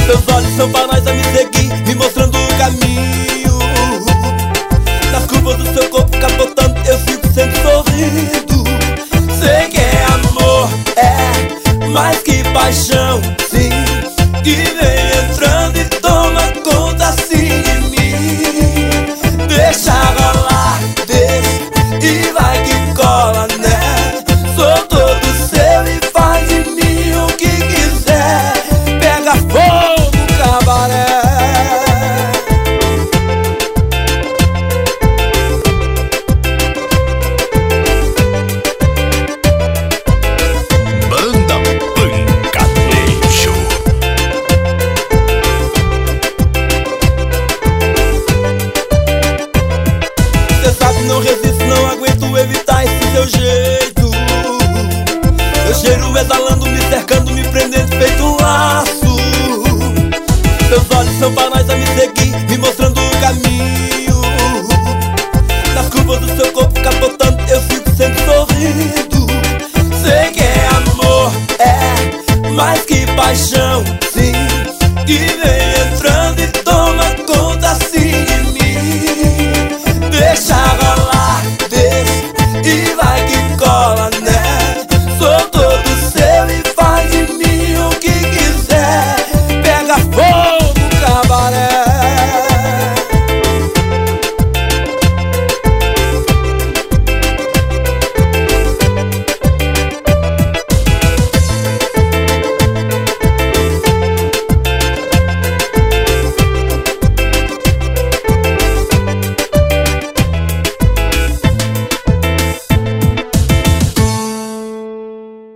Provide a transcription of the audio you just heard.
Teus olhos são faróis a me seguir, me mostrando o caminho. Nas curvas do seu corpo capotando, eu fico sempre sorrindo. Sei que é amor, é mais que paixão, sim, que vem entrando e toma conta assim de mim. Deixa rolar, deixa e vai que cola, né? Sou todo seu e faz de mim o que quiser. Pega fogo, cabaré. Banda Pancanejo. Cê sabe, não resisto, não aguento evitar esse seu jeito. Seu cheiro exalando, me cercando, me prendendo feito um laço. Teus olhos são faróis a me seguir, me mostrando o caminho. Nas curvas do seu corpo capotando, eu fico sempre sorrindo. Sei que é amor, é mais que paixão, sim, que vem